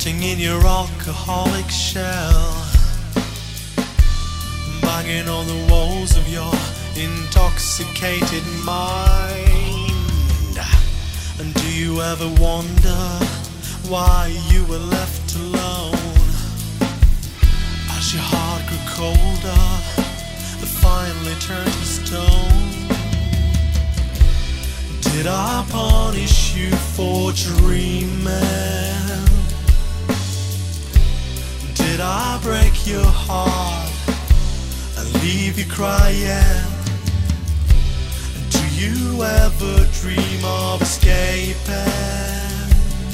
rotting in your alcoholic shell, banging on the walls of your intoxicated mind. And do you ever wonder why you were left alone? As your heart grew colder, it finally turned to stone. Did I punish you for dreaming? Did I break your heart and leave you crying? Do you ever dream of escaping?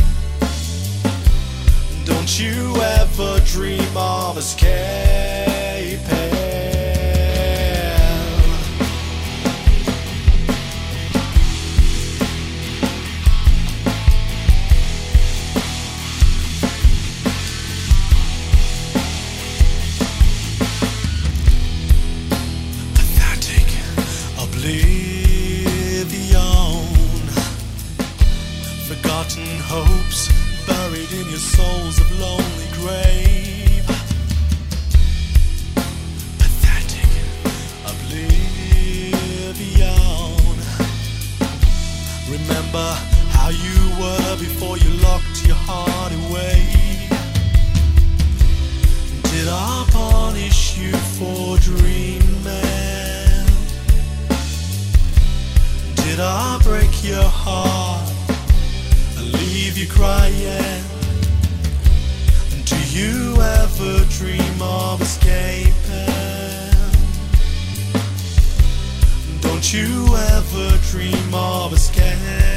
Don't you ever dream of escaping? Oblivion, forgotten hopes buried in your souls of lonely grave. Pathetic oblivion. Remember how you were before you locked your heart away. Did I punish you for dreaming? Did I break your heart and leave you crying? Do you ever dream of escaping? Don't you ever dream of escaping?